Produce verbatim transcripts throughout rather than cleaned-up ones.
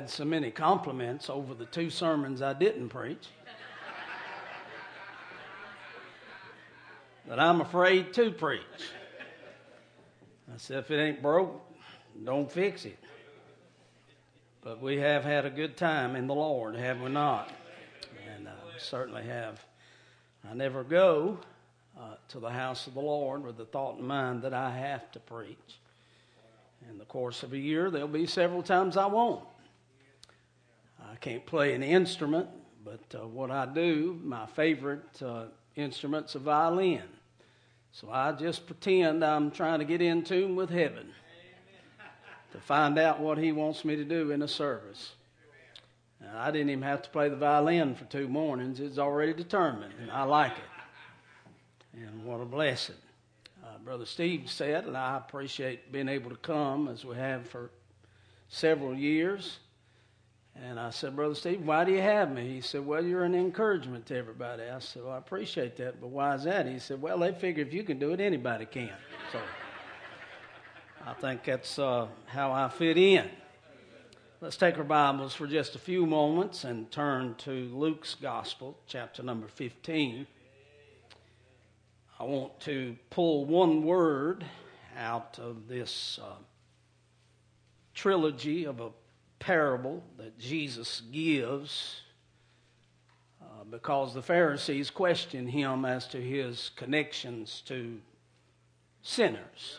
So many compliments over the two sermons I didn't preach that I'm afraid to preach. I said, if it ain't broke, don't fix it. But we have had a good time in the Lord, have we not? And uh, we certainly have. I never go uh, to the house of the Lord with the thought in mind that I have to preach. In the course of a year, there'll be several times I won't. I can't play an instrument, but uh, what I do, my favorite uh, instrument's a violin. So I just pretend I'm trying to get in tune with heaven to find out what he wants me to do in a service. And I didn't even have to play the violin for two mornings. It's already determined, and I like it. And what a blessing. Uh, Brother Steve said, and I appreciate being able to come as we have for several years. And I said, Brother Steve, why do you have me? He said, well, you're an encouragement to everybody. I said, well, I appreciate that, but why is that? He said, well, they figure if you can do it, anybody can. So I think that's uh, how I fit in. Let's take our Bibles for just a few moments and turn to Luke's Gospel, chapter number fifteen. I want to pull one word out of this uh, trilogy of a parable that Jesus gives uh, because the Pharisees question him as to his connections to sinners.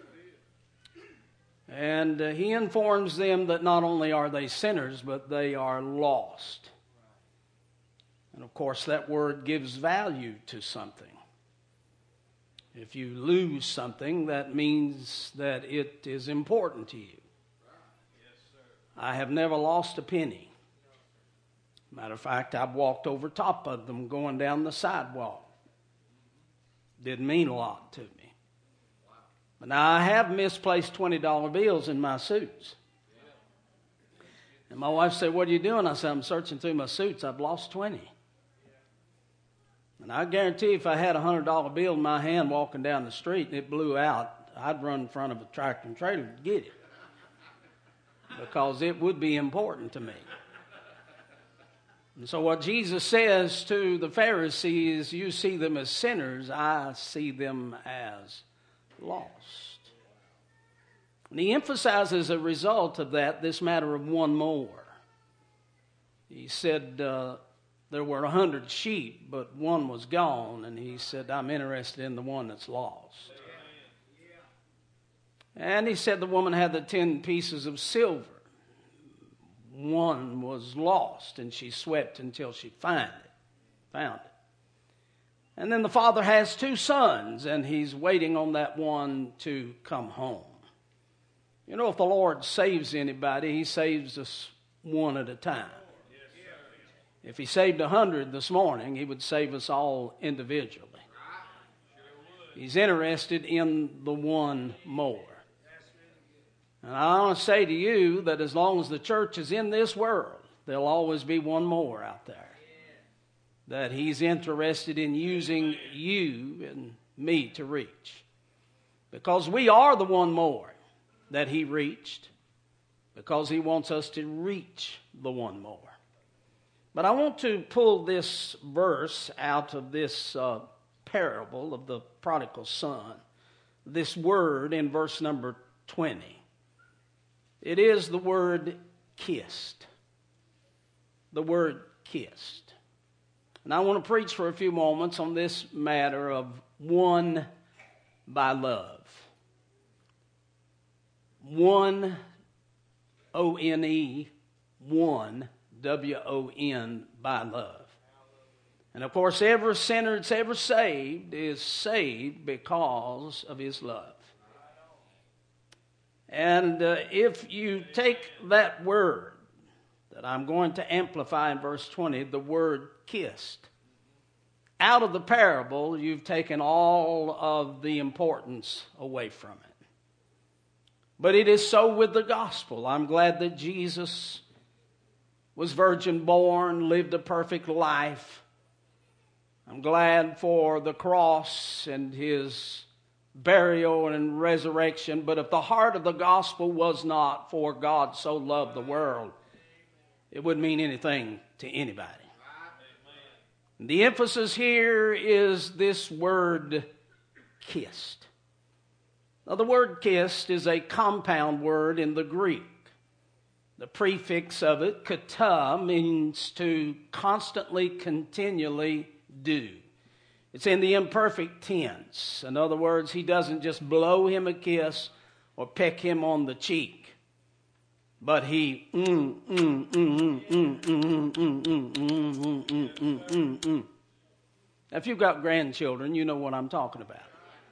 And uh, he informs them that not only are they sinners, but they are lost. And of course, that word gives value to something. If you lose something, that means that it is important to you. I have never lost a penny. Matter of fact, I've walked over top of them going down the sidewalk. Didn't mean a lot to me. But now I have misplaced twenty dollar bills in my suits. And my wife said, what are you doing? I said, I'm searching through my suits. I've lost twenty. And I guarantee if I had a one hundred dollar bill in my hand walking down the street and it blew out, I'd run in front of a tractor and trailer to get it. Because it would be important to me. And so what Jesus says to the Pharisees, you see them as sinners, I see them as lost. And he emphasizes as a result of that this matter of one more. He said uh, there were a hundred sheep, but one was gone, and he said, I'm interested in the one that's lost. And he said the woman had the ten pieces of silver. One was lost, and she swept until she found it. Found it. And then the father has two sons, and he's waiting on that one to come home. You know, if the Lord saves anybody, he saves us one at a time. If he saved a hundred this morning, he would save us all individually. He's interested in the one more. And I want to say to you that as long as the church is in this world, there'll always be one more out there that he's interested in using you and me to reach. Because we are the one more that he reached, because he wants us to reach the one more. But I want to pull this verse out of this uh, parable of the prodigal son, this word in verse number twenty. It is the word kissed. The word kissed. And I want to preach for a few moments on this matter of won by love. One, O N E, one, W O N, by love. And of course, every sinner that's ever saved is saved because of his love. And uh, if you take that word that I'm going to amplify in verse twenty, the word kissed, out of the parable, you've taken all of the importance away from it. But it is so with the gospel. I'm glad that Jesus was virgin born, lived a perfect life. I'm glad for the cross and his burial and resurrection. But if the heart of the gospel was not, for God so loved the world, it wouldn't mean anything to anybody. The emphasis here is this word kissed. Now, the word kissed is a compound word in the Greek. The prefix of it, kata, means to constantly, continually do. It's in the imperfect tense. In other words, he doesn't just blow him a kiss or peck him on the cheek, but he mm, mm, mm, mm, mm, mm, mm, mm, mm, mm, mm, mm, mm. Now, if you've got grandchildren, you know what I'm talking about.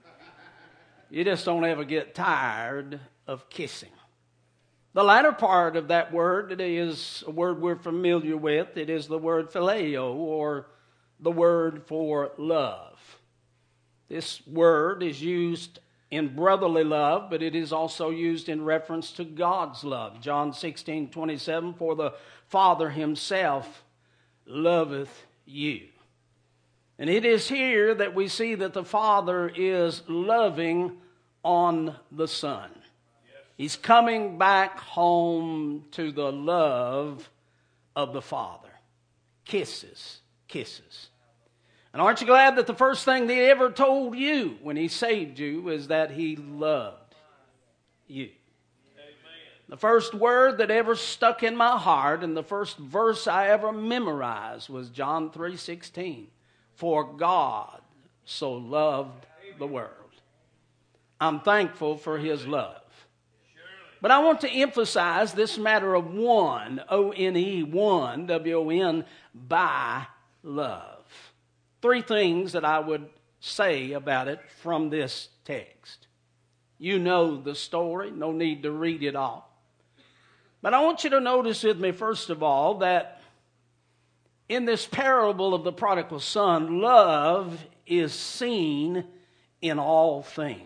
You just don't ever get tired of kissing. The latter part of that word is a word we're familiar with. It is the word phileo, or the word for love. This word is used in brotherly love, but it is also used in reference to God's love. John sixteen twenty-seven, for the Father himself loveth you. And it is here that we see that the Father is loving on the Son. He's coming back home to the love of the Father. Kisses, kisses. And aren't you glad that the first thing that he ever told you when he saved you is that he loved you? Amen. The first word that ever stuck in my heart and the first verse I ever memorized was John three sixteen. For God so loved the world. I'm thankful for his love. But I want to emphasize this matter of one, O N E, one, W O N, by love. Three things that I would say about it from this text. You know the story, no need to read it all. But I want you to notice with me, first of all, that in this parable of the prodigal son, love is seen in all things.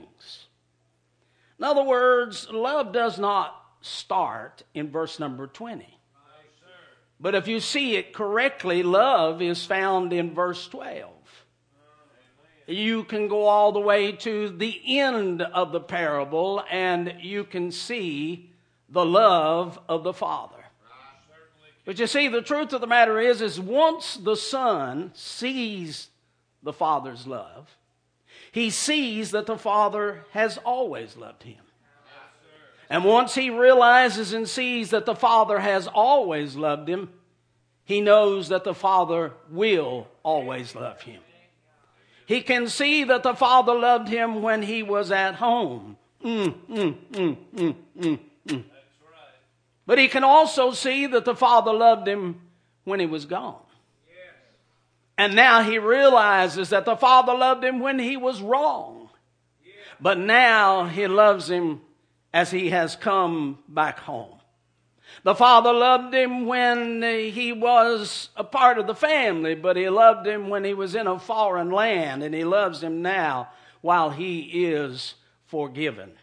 In other words, love does not start in verse number twenty. But if you see it correctly, love is found in verse twelve. You can go all the way to the end of the parable and you can see the love of the Father. But you see, the truth of the matter is, is once the Son sees the Father's love, he sees that the Father has always loved him. And once he realizes and sees that the Father has always loved him, he knows that the Father will always love him. He can see that the Father loved him when he was at home. Mm, mm, mm, mm, mm, mm. But he can also see that the Father loved him when he was gone. And now he realizes that the Father loved him when he was wrong. But now he loves him as he has come back home. The Father loved him when he was a part of the family, but he loved him when he was in a foreign land, and he loves him now while he is forgiven.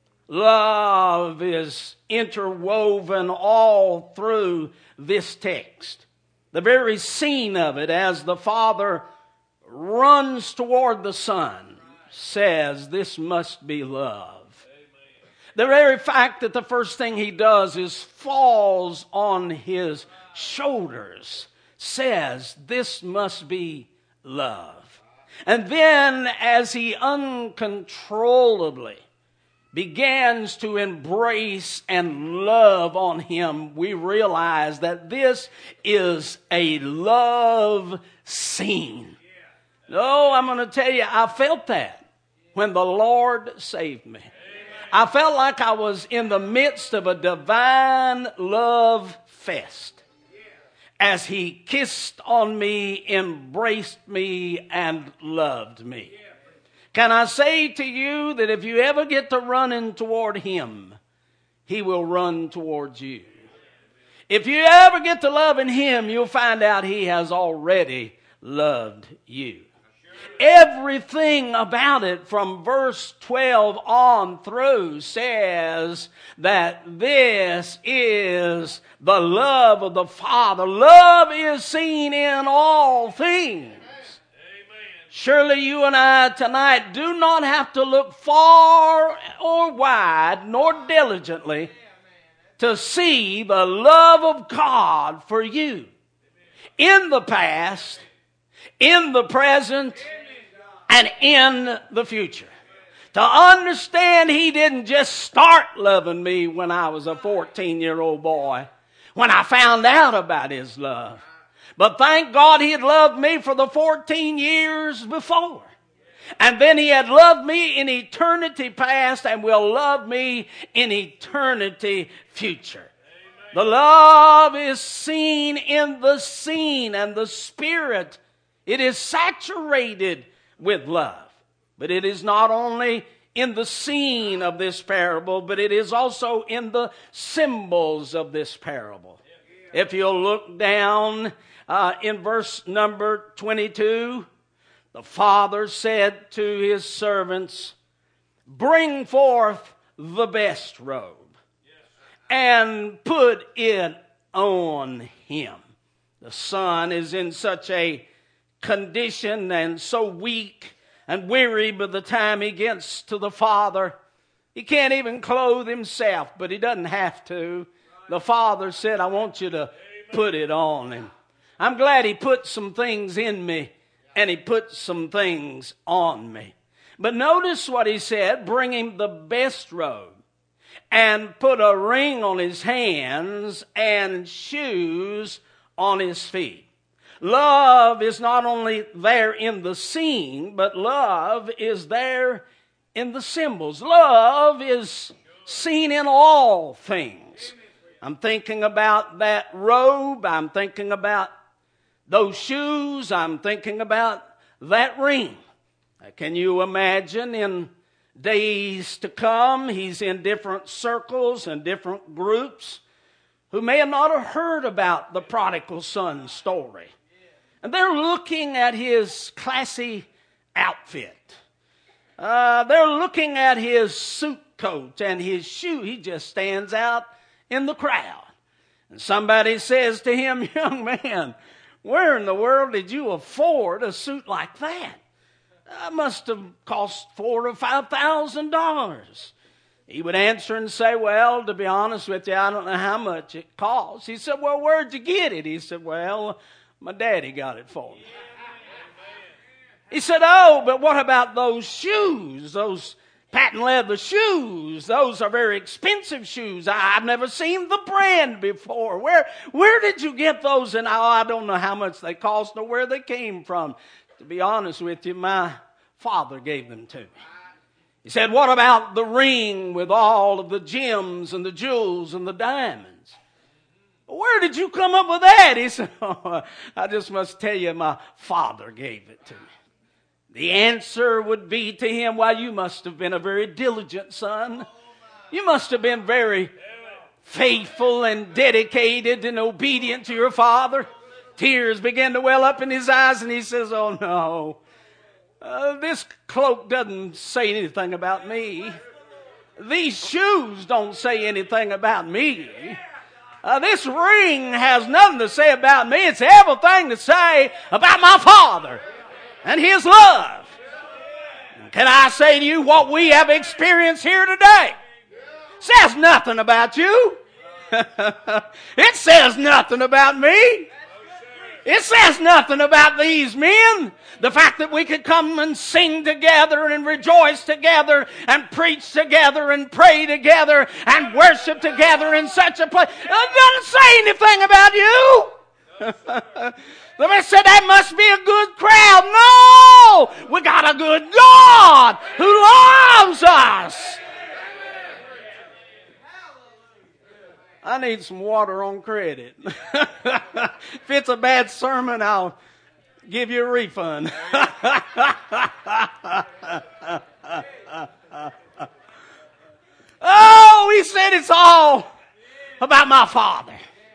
Love is interwoven all through this text. The very scene of it, as the Father runs toward the Son, says this must be love. The very fact that the first thing he does is falls on his shoulders says this must be love. And then as he uncontrollably begins to embrace and love on him, we realize that this is a love scene. No, I'm going to tell you, I felt that when the Lord saved me. I felt like I was in the midst of a divine love fest as he kissed on me, embraced me, and loved me. Can I say to you that if you ever get to running toward him, he will run towards you. If you ever get to loving him, you'll find out he has already loved you. Everything about it from verse twelve on through says that this is the love of the Father. Love is seen in all things. Surely you and I tonight do not have to look far or wide nor diligently to see the love of God for you in the past, in the present, and in the future. To understand He didn't just start loving me when I was a fourteen-year-old boy, when I found out about His love. But thank God He had loved me for the fourteen years before. And then He had loved me in eternity past and will love me in eternity future. The love is seen in the scene and the Spirit. It is saturated with love. But it is not only in the scene of this parable, but it is also in the symbols of this parable. If you'll look down uh, in verse number twenty-two, the father said to his servants, "Bring forth the best robe and put it on him." The son is in such a condition and so weak and weary by the time he gets to the father. He can't even clothe himself, but he doesn't have to. The father said, "I want you to put it on him." I'm glad He put some things in me and He put some things on me. But notice what He said, bring him the best robe and put a ring on his hands and shoes on his feet. Love is not only there in the scene, but love is there in the symbols. Love is seen in all things. I'm thinking about that robe. I'm thinking about those shoes. I'm thinking about that ring. Can you imagine in days to come, he's in different circles and different groups who may have not have heard about the prodigal son story. And they're looking at his classy outfit. Uh, they're looking at his suit coat and his shoe. He just stands out in the crowd. And somebody says to him, "Young man, where in the world did you afford a suit like that? That must have cost four or five thousand dollars." He would answer and say, "Well, to be honest with you, I don't know how much it costs." He said, "Well, where'd you get it?" He said, "Well, my daddy got it for me." He said, "Oh, but what about those shoes, those patent leather shoes? Those are very expensive shoes. I, I've never seen the brand before. Where, where did you get those?" And oh, I don't know how much they cost or where they came from. To be honest with you, my father gave them to me. He said, "What about the ring with all of the gems and the jewels and the diamonds? Where did you come up with that?" He said, "Oh, I just must tell you, my father gave it to me." The answer would be to him, "Why, you must have been a very diligent son. You must have been very faithful and dedicated and obedient to your father." Tears began to well up in his eyes, and he says, "Oh no, uh, this cloak doesn't say anything about me. These shoes don't say anything about me. Uh, this ring has nothing to say about me. It's everything to say about my father and His love." Can I say to you, what we have experienced here today says nothing about you. It says nothing about me. It says nothing about these men. The fact that we could come and sing together and rejoice together and preach together and pray together and worship together in such a place, it doesn't say anything about you. The man said, "That must be a good crowd." No! We got a good God who loves us. I need some water on credit. If it's a bad sermon, I'll give you a refund. Oh, he said it's all about my Father.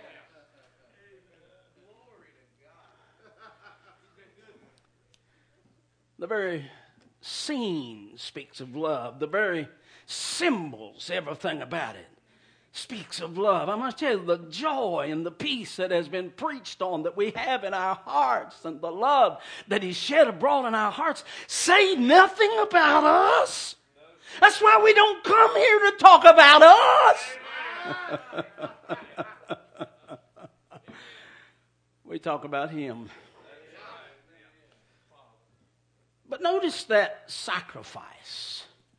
The very scene speaks of love. The very symbols, everything about it, speaks of love. I must tell you, the joy and the peace that has been preached on, that we have in our hearts, and the love that is shed abroad in our hearts, say nothing about us. That's why we don't come here to talk about us. We talk about him. But notice that sacrifice.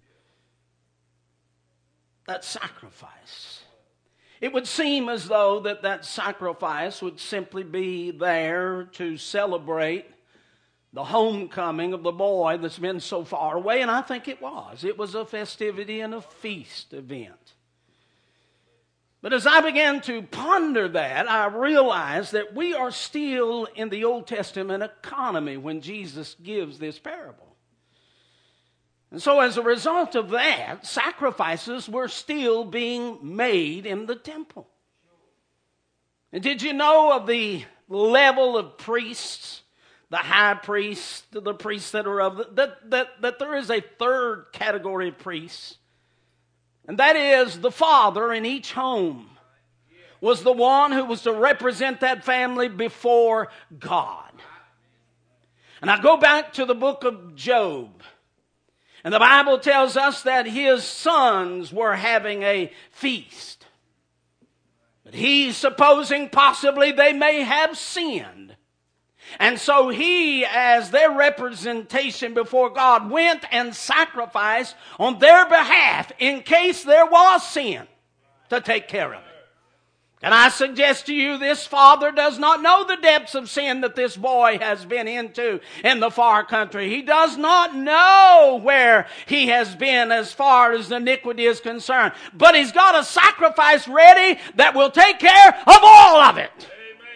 That sacrifice. It would seem as though that that sacrifice would simply be there to celebrate the homecoming of the boy that's been so far away, and I think it was. It was a festivity and a feast event. But as I began to ponder that, I realized that we are still in the Old Testament economy when Jesus gives this parable. And so as a result of that, sacrifices were still being made in the temple. And did you know of the level of priests, the high priests, the priests that are of, the, that, that, that there is a third category of priests? And that is the father in each home was the one who was to represent that family before God. And I go back to the book of Job. And the Bible tells us that his sons were having a feast. But he's supposing possibly they may have sinned. And so he, as their representation before God, went and sacrificed on their behalf in case there was sin to take care of it. And I suggest to you, this father does not know the depths of sin that this boy has been into in the far country. He does not know where he has been as far as iniquity is concerned. But he's got a sacrifice ready that will take care of all of it.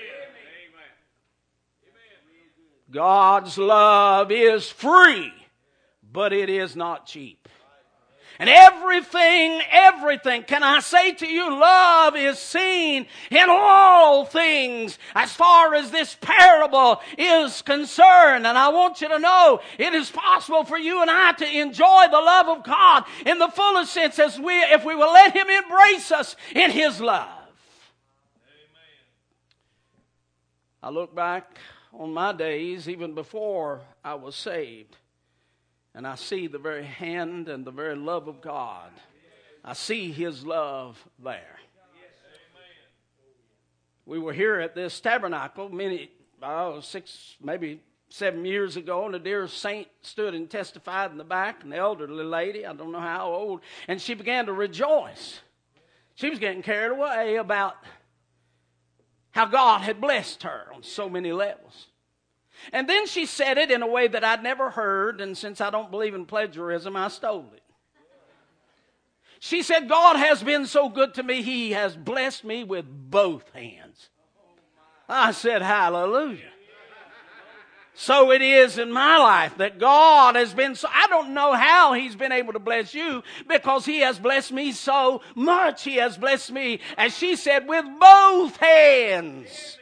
God's love is free, but it is not cheap. And everything, everything, can I say to you, love is seen in all things as far as this parable is concerned. And I want you to know it is possible for you and I to enjoy the love of God in the fullest sense as we, if we will let Him embrace us in His love. Amen. I look back on my days, even before I was saved, and I see the very hand and the very love of God. I see His love there. We were here at this tabernacle many, oh, six, maybe seven years ago, and a dear saint stood and testified in the back, an elderly lady, I don't know how old, and she began to rejoice. She was getting carried away about how God had blessed her on so many levels. And then she said it in a way that I'd never heard, and since I don't believe in plagiarism, I stole it. She said, God has been so good to me, He has blessed me with both hands. I said, hallelujah. So it is in my life that God has been so, I don't know how He's been able to bless you, because He has blessed me so much. He has blessed me, as she said, with both hands.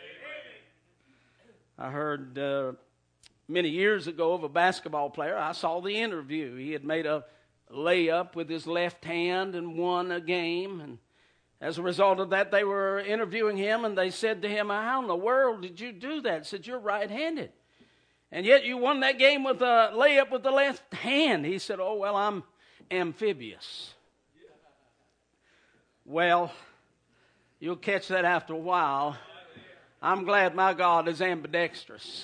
I heard uh, many years ago of a basketball player. I saw the interview. He had made a layup with his left hand and won a game. And as a result of that, they were interviewing him, and they said to him, how in the world did you do that? He said, you're right-handed. And yet you won that game with a layup with the left hand. He said, oh, well, I'm amphibious. Well, you'll catch that after a while. I'm glad my God is ambidextrous.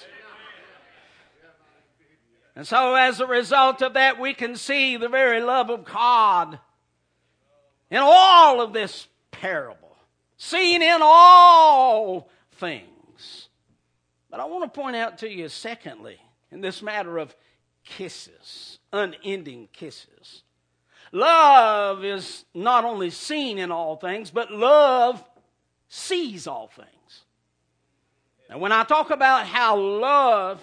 And so as a result of that, we can see the very love of God in all of this parable, seen in all things. But I want to point out to you, secondly, in this matter of kisses, unending kisses. Love is not only seen in all things, but love sees all things. And when I talk about how love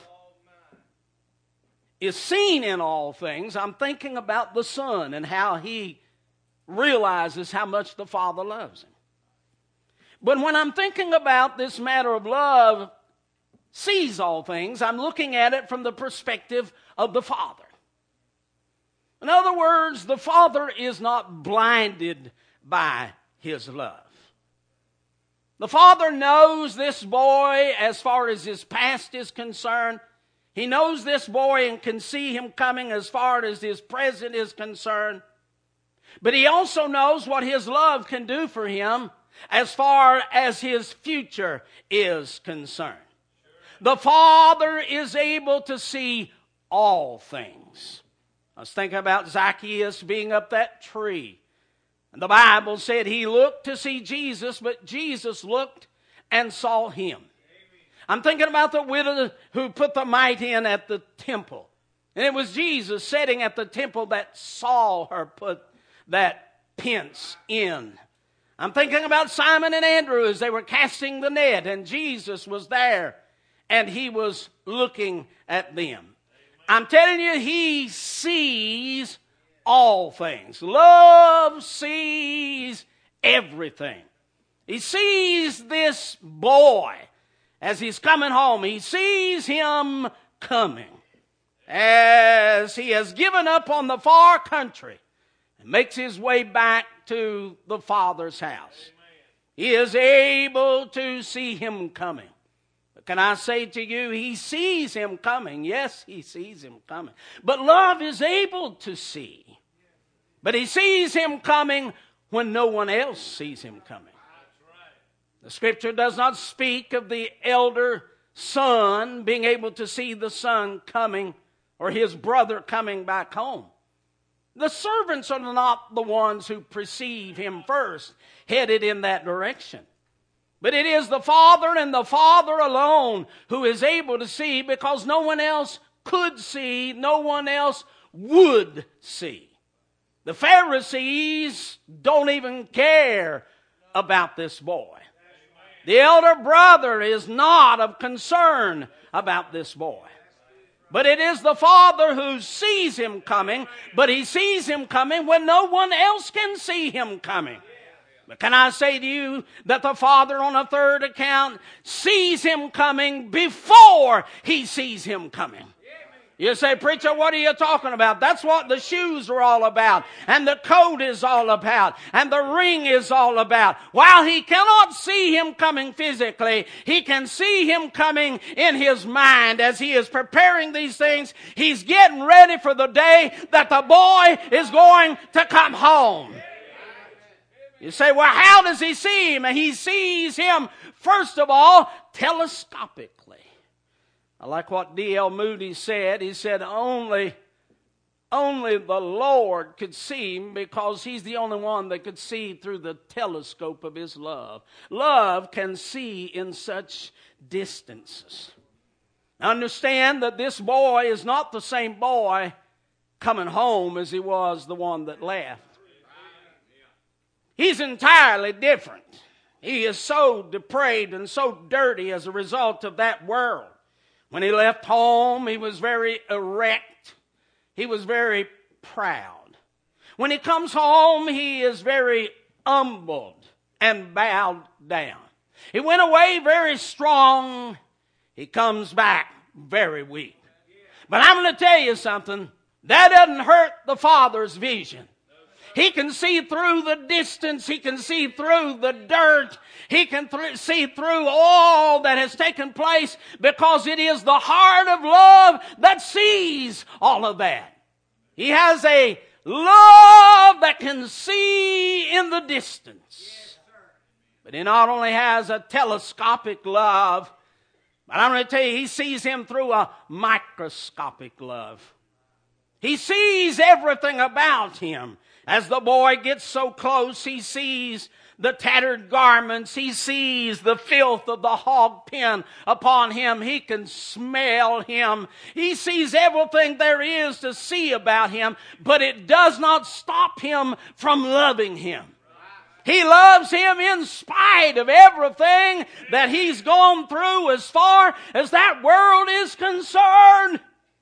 is seen in all things, I'm thinking about the Son and how He realizes how much the Father loves Him. But when I'm thinking about this matter of love sees all things, I'm looking at it from the perspective of the Father. In other words, the Father is not blinded by His love. The Father knows this boy as far as his past is concerned. He knows this boy and can see him coming as far as his present is concerned. But he also knows what his love can do for him as far as his future is concerned. The Father is able to see all things. I was thinking about Zacchaeus being up that tree. And the Bible said he looked to see Jesus, but Jesus looked and saw him. I'm thinking about the widow who put the mite in at the temple. And it was Jesus sitting at the temple that saw her put that pence in. I'm thinking about Simon and Andrew as they were casting the net, and Jesus was there, and he was looking at them. I'm telling you, he sees all things. Love sees everything. He sees this boy as he's coming home. He sees him coming as he has given up on the far country and makes his way back to the Father's house. He is able to see him coming. But can I say to you, he sees him coming. Yes, he sees him coming. But love is able to see. But he sees him coming when no one else sees him coming. The scripture does not speak of the elder son being able to see the son coming or his brother coming back home. The servants are not the ones who perceive him first, headed in that direction. But it is the Father and the Father alone who is able to see, because no one else could see, no one else would see. The Pharisees don't even care about this boy. The elder brother is not of concern about this boy. But it is the Father who sees him coming, but he sees him coming when no one else can see him coming. But can I say to you that the Father on a third account sees him coming before he sees him coming? You say, preacher, what are you talking about? That's what the shoes are all about, and the coat is all about, and the ring is all about. While he cannot see him coming physically, he can see him coming in his mind as he is preparing these things. He's getting ready for the day that the boy is going to come home. You say, well, how does he see him? And he sees him, first of all, telescopically. I like what D L Moody said. He said, only, only the Lord could see him, because he's the only one that could see through the telescope of his love. Love can see in such distances. Understand that this boy is not the same boy coming home as he was the one that left. He's entirely different. He is so depraved and so dirty as a result of that world. When he left home, he was very erect. He was very proud. When he comes home, he is very humbled and bowed down. He went away very strong. He comes back very weak. But I'm going to tell you something. That doesn't hurt the Father's vision. He can see through the distance. He can see through the dirt. He can th- see through all that has taken place, because it is the heart of love that sees all of that. He has a love that can see in the distance. But he not only has a telescopic love, but I'm going to tell you, he sees him through a microscopic love. He sees everything about him. As the boy gets so close, he sees the tattered garments. He sees the filth of the hog pen upon him. He can smell him. He sees everything there is to see about him, but it does not stop him from loving him. He loves him in spite of everything that he's gone through as far as that world is concerned.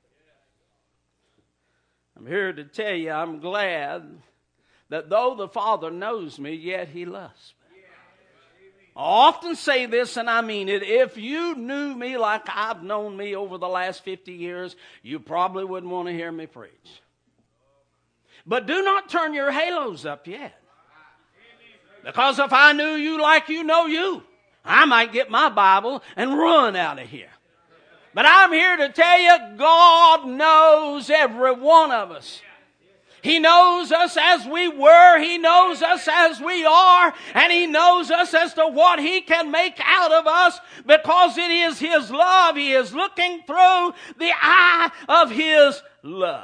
I'm here to tell you, I'm glad that though the Father knows me, yet he loves me. I often say this, and I mean it. If you knew me like I've known me over the last fifty years, you probably wouldn't want to hear me preach. But do not turn your halos up yet. Because if I knew you like you know you, I might get my Bible and run out of here. But I'm here to tell you, God knows every one of us. He knows us as we were. He knows us as we are. And He knows us as to what He can make out of us because it is His love. He is looking through the eye of His love.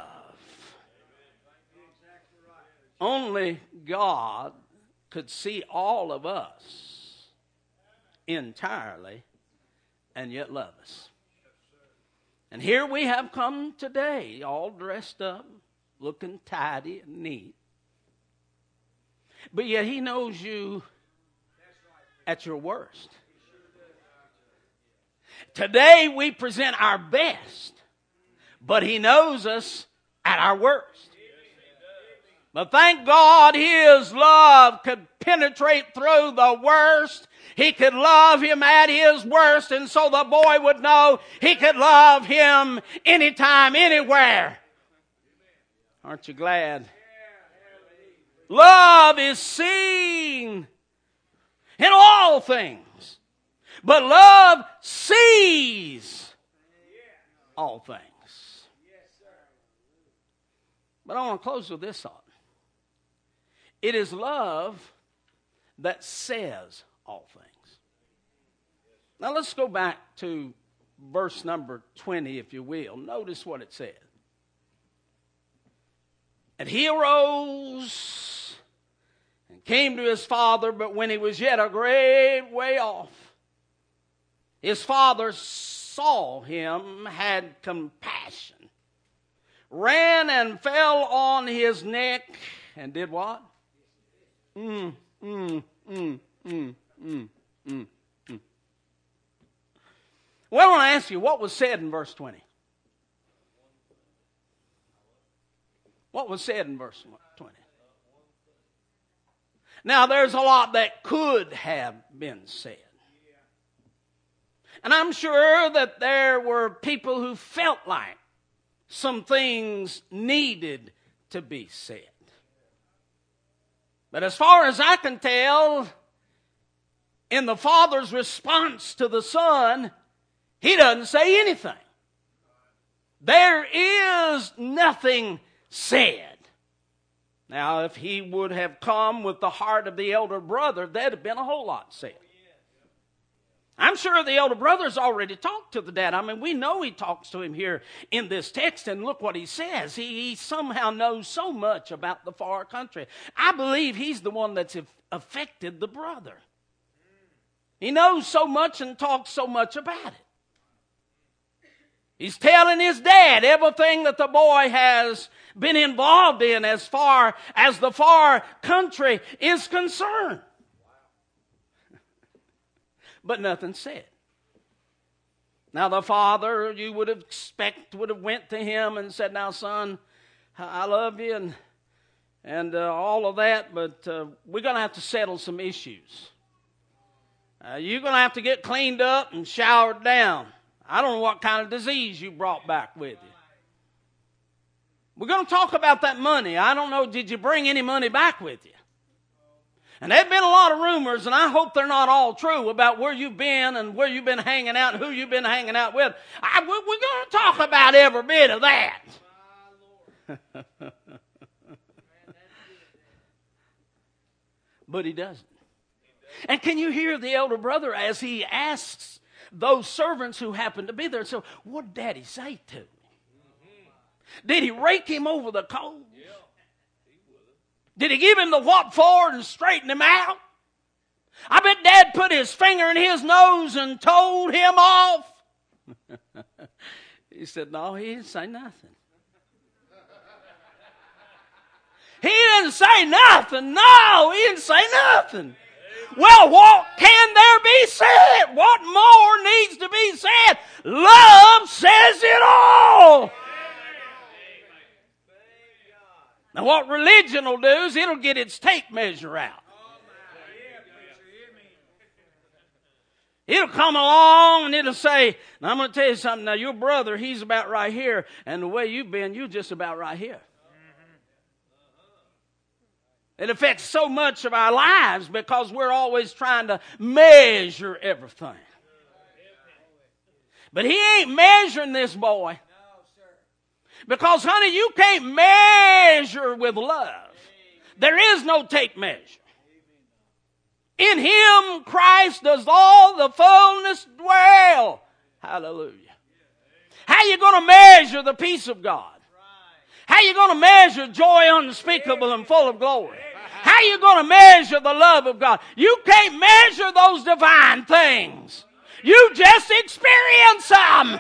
Only God could see all of us entirely and yet love us. And here we have come today, all dressed up, looking tidy and neat. But yet He knows you at your worst. Today we present our best, but He knows us at our worst. But thank God His love could penetrate through the worst. He could love him at his worst, and so the boy would know he could love him anytime, anywhere. Aren't you glad? Love is seen in all things, but love sees all things. But I want to close with this thought. It is love that says all things. Now let's go back to verse number twenty, if you will. Notice what it said. And he arose and came to his father, but when he was yet a great way off, his father saw him, had compassion, ran and fell on his neck, and did what? Mm, mm, mm, mm, mm, mm, mm. Well, I want to ask you, what was said in verse twenty? What was said in verse twenty? Now, there's a lot that could have been said. And I'm sure that there were people who felt like some things needed to be said. But as far as I can tell, in the Father's response to the Son, He doesn't say anything. There is nothing said. Now, if He would have come with the heart of the elder brother, there'd have been a whole lot said. I'm sure the elder brother's already talked to the dad. I mean, we know he talks to him here in this text, and look what he says. He, he somehow knows so much about the far country. I believe he's the one that's affected the brother. He knows so much and talks so much about it. He's telling his dad everything that the boy has been involved in as far as the far country is concerned. But nothing said. Now the father, you would expect, would have went to him and said, now son, I love you and, and uh, all of that, but uh, we're going to have to settle some issues. Uh, you're going to have to get cleaned up and showered down. I don't know what kind of disease you brought back with you. We're going to talk about that money. I don't know, did you bring any money back with you? And there have been a lot of rumors, and I hope they're not all true, about where you've been and where you've been hanging out and who you've been hanging out with. I, we're going to talk about every bit of that. But he doesn't. And can you hear the elder brother as he asks those servants who happen to be there, so what did Daddy say to me? Did he rake him over the coals? Did he give him the what for and straighten him out? I bet Dad put his finger in his nose and told him off. He said, no, he didn't say nothing. He didn't say nothing. No, he didn't say nothing. Well, what can there be said? What more needs to be said? Love says it all. Now, what religion will do is it'll get its tape measure out. It'll come along and it'll say, now I'm going to tell you something. Now, your brother, he's about right here. And the way you've been, you're just about right here. It affects so much of our lives because we're always trying to measure everything. But he ain't measuring this boy. Because, honey, you can't measure with love. There is no tape measure. In Him, Christ, does all the fullness dwell. Hallelujah. How you going to measure the peace of God? How you going to measure joy unspeakable and full of glory? How you going to measure the love of God? You can't measure those divine things. You just experience them.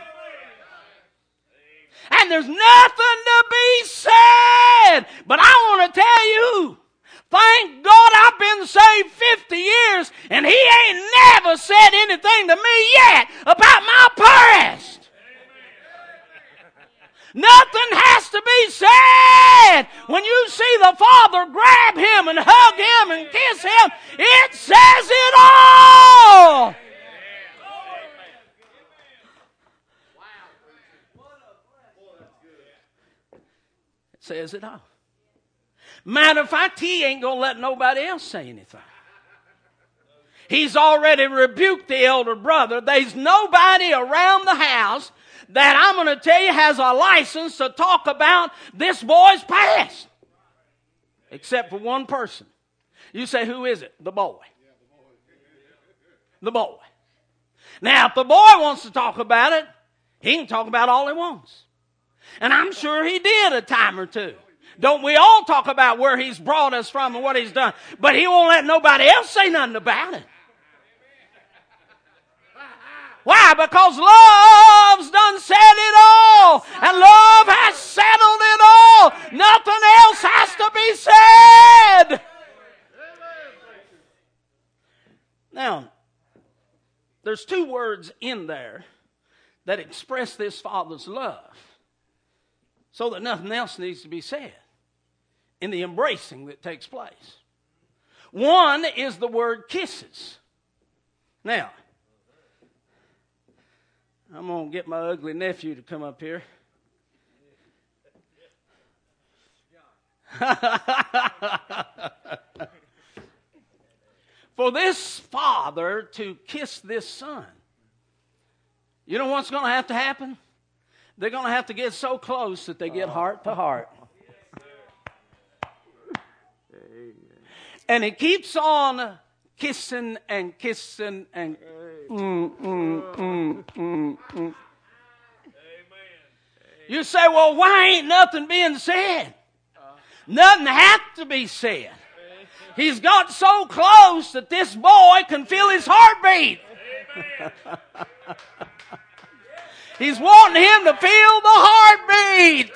And there's nothing to be said. But I want to tell you, thank God I've been saved fifty years and He ain't never said anything to me yet about my past. Nothing has to be said. When you see the Father grab Him and hug Him and kiss Him, it says it all. It says it all. Matter of fact, He ain't going to let nobody else say anything. He's already rebuked the elder brother. There's nobody around the house that I'm going to tell you has a license to talk about this boy's past. Except for one person. You say, who is it? The boy. The boy. Now, if the boy wants to talk about it, he can talk about all he wants. And I'm sure he did a time or two. Don't we all talk about where He's brought us from and what He's done? But He won't let nobody else say nothing about it. Why? Because love's done said it all. And love has settled it all. Nothing else has to be said. Now, there's two words in there that express this Father's love, so that nothing else needs to be said in the embracing that takes place. One is the word kisses. Now, I'm going to get my ugly nephew to come up here. For this father to kiss this son, you know what's going to have to happen? They're going to have to get so close that they get heart to heart. And it keeps on kissing and kissing and mm, mm, mm, mm, mm. You say, well, why ain't nothing being said? Nothing has to be said. He's got so close that this boy can feel his heartbeat. He's wanting him to feel the heartbeat.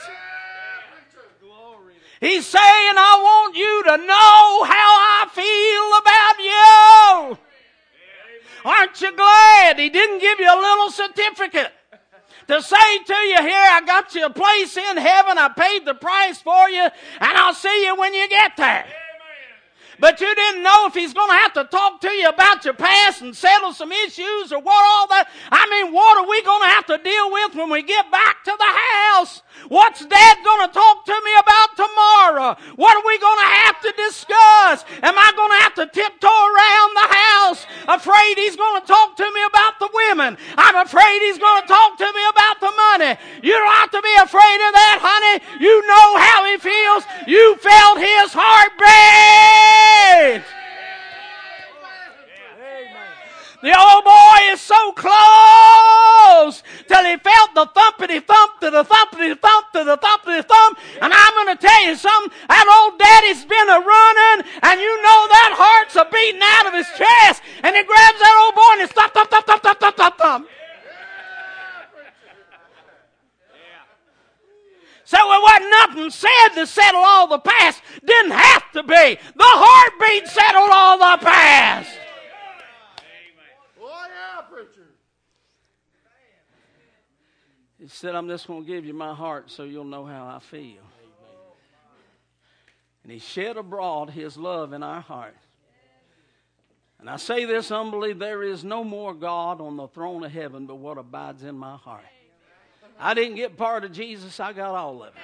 He's saying, I want you to know how I feel about you. Aren't you glad He didn't give you a little certificate to say to you, here, I got you a place in heaven, I paid the price for you, and I'll see you when you get there. But you didn't know if He's going to have to talk to you about your past and settle some issues or what all that. I mean, what are we going to have to deal with when we get back to the house? What's Dad going to talk to me about tomorrow? What are we going to have to discuss? Am I going to have to tiptoe around the house? Afraid He's going to talk to me about the women. I'm afraid He's going to talk to me about the money. You don't have to be afraid of that, honey. You know how He feels. You felt His heartbeat. The old boy is so close till he felt the thumpity thump to the thumpity thump to the thumpity thump. And I'm going to tell you something. That old daddy's been a running, and you know that heart's a beating out of his chest. And he grabs that old boy and it's thump, thump, thump, thump, thump, thump, thump, thump. So it wasn't nothing said to settle all the past. Didn't have to be. The heartbeat settled all the past. He said, I'm just going to give you my heart so you'll know how I feel. And He shed abroad His love in our heart. And I say this humbly, there is no more God on the throne of heaven but what abides in my heart. I didn't get part of Jesus, I got all of it.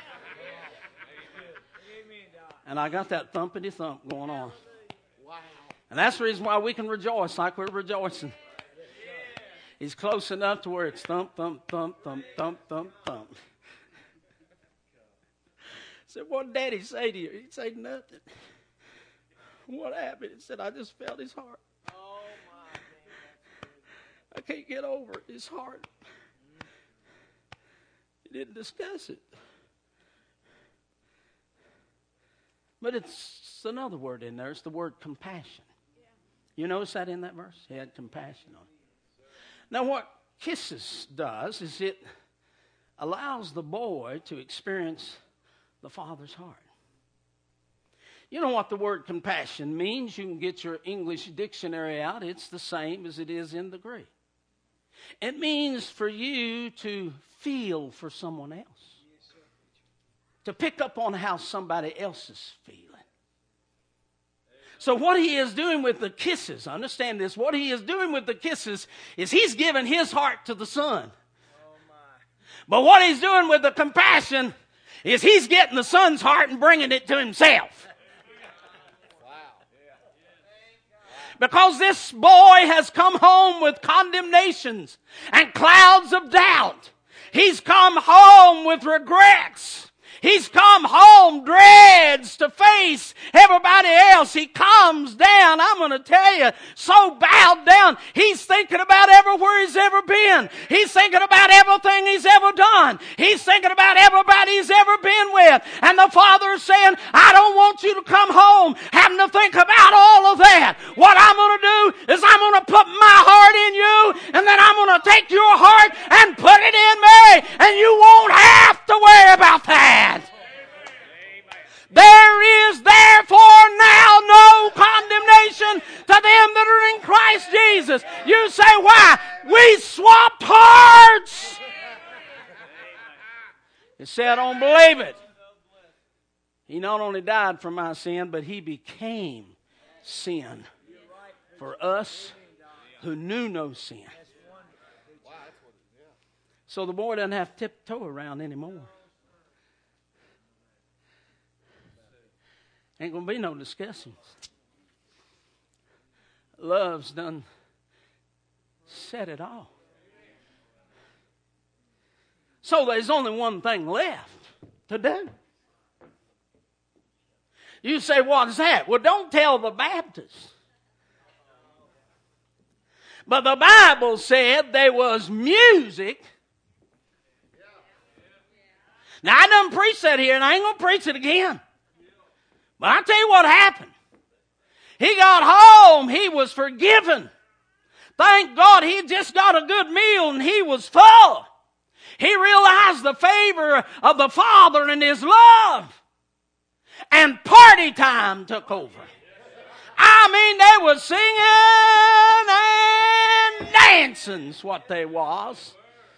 And I got that thumpity thump going on. And that's the reason why we can rejoice like we're rejoicing. He's close enough to where it's thump, thump, thump, thump, thump, thump, thump. said, what did Daddy say to you? He said, nothing. What happened? He said, I just felt his heart. Oh, my man. I can't get over his heart. He didn't discuss it. But it's another word in there. It's the word compassion. You notice that in that verse? He had compassion on it. Now what kisses does is it allows the boy to experience the Father's heart. You know what the word compassion means? You can get your English dictionary out. It's the same as it is in the Greek. It means for you to feel for someone else. To pick up on how somebody else is feeling. So what he is doing with the kisses, understand this, what he is doing with the kisses is he's giving his heart to the son. But what he's doing with the compassion is he's getting the son's heart and bringing it to himself. Because this boy has come home with condemnations and clouds of doubt. He's come home with regrets. He's come home dreads to face everybody else. He comes down, I'm going to tell you, so bowed down. He's thinking about everywhere he's ever been. He's thinking about everything he's ever done. He's thinking about everybody he's ever been with. And the Father is saying, I don't want you to come home having to think about all of that. What I'm going to do is I'm going to put my heart in you, and then I'm going to take your heart and put it in me, and you won't have to worry about that. There is therefore now no condemnation to them that are in Christ Jesus. You say, why? We swapped hearts. You say, I don't believe it. He not only died for my sin, but he became sin for us who knew no sin. So the boy doesn't have to tiptoe around anymore. Ain't going to be no discussing. Love's done said it all. So there's only one thing left to do. You say, what is that? Well, don't tell the Baptists. But the Bible said there was music. Now, I done preached that here, and I ain't going to preach it again. But I'll tell you what happened. He got home. He was forgiven. Thank God he just got a good meal and he was full. He realized the favor of the Father and his love. And party time took over. I mean, they were singing and dancing's what they was.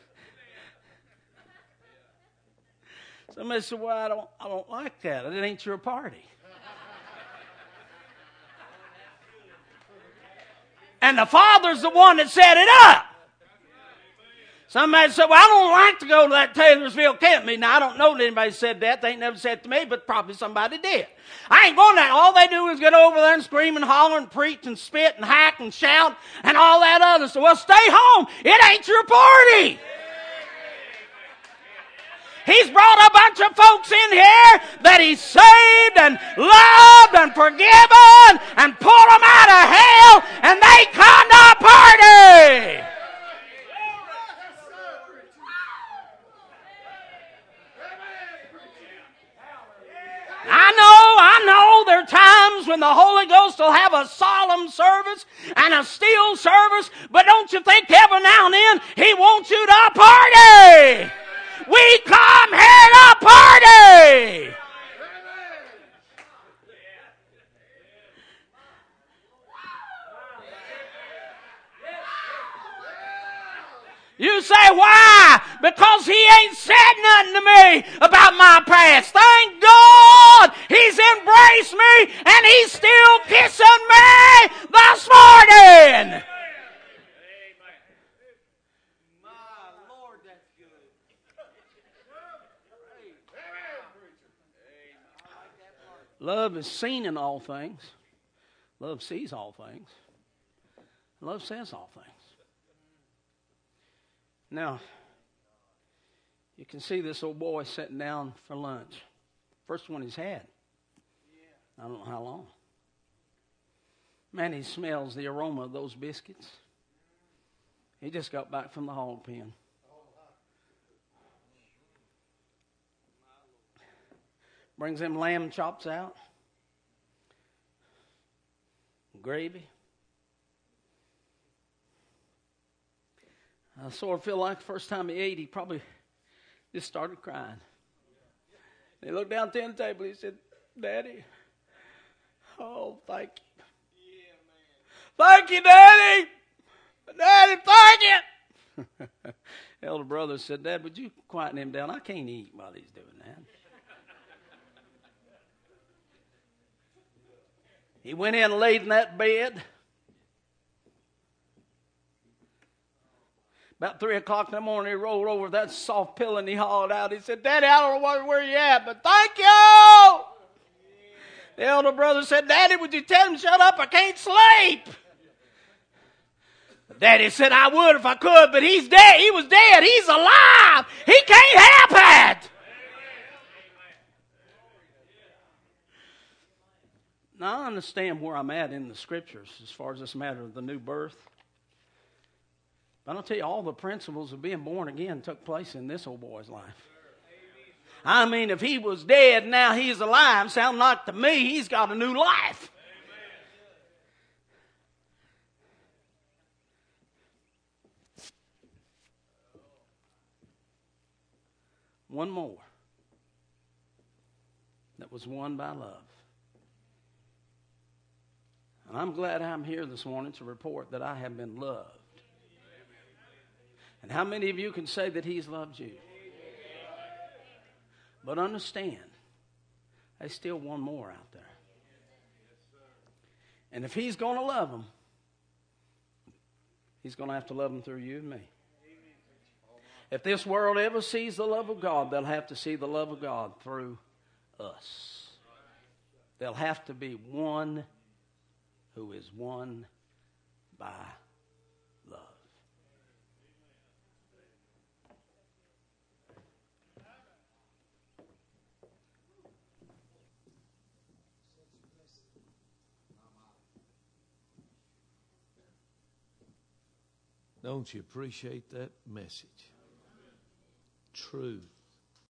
Somebody said, well, I don't, I don't like that. It ain't your party. And the Father's the one that set it up. Somebody said, well, I don't like to go to that Taylorsville camp meeting. Now, I don't know that anybody said that. They ain't never said it to me, but probably somebody did. I ain't going there. All they do is get over there and scream and holler and preach and spit and hack and shout and all that other stuff. Well, stay home. It ain't your party. He's brought a bunch of folks in here that he's saved and loved and forgiven and pulled them out of hell, and they come to a party. I know, I know there are times when the Holy Ghost will have a solemn service and a still service, but don't you think every now and then he wants you to a party? We come here to party. You say, why? Because he ain't said nothing to me about my past. Thank God he's embraced me and he's still kissing me this morning. Love is seen in all things. Love sees all things. Love says all things. Now, you can see this old boy sitting down for lunch. First one he's had. I don't know how long. Man, he smells the aroma of those biscuits. He just got back from the hog pen. Brings them lamb chops out. Gravy. I sort of feel like the first time he ate, he probably just started crying. He looked down at the table. He said, Daddy, oh, thank you. Yeah, man. Thank you, Daddy. Daddy, thank you. Elder brother said, Dad, would you quieten him down? I can't eat while he's doing that. He went in and laid in that bed. About three o'clock in the morning, he rolled over that soft pillow and he hauled out. He said, Daddy, I don't know where you at, but thank you. The elder brother said, Daddy, would you tell him to shut up? I can't sleep. Daddy said, I would if I could, but he's dead. He was dead. He's alive. He can't help it. Now, I understand where I'm at in the scriptures as far as this matter of the new birth. But I'll tell you, all the principles of being born again took place in this old boy's life. I mean, if he was dead, now he's alive. Sound like to me, he's got a new life. One more that was won by love. And I'm glad I'm here this morning to report that I have been loved. And how many of you can say that he's loved you? But understand, there's still one more out there. And if he's going to love them, he's going to have to love them through you and me. If this world ever sees the love of God, they'll have to see the love of God through us. They'll have to be one who is won by love. Don't you appreciate that message? Truth.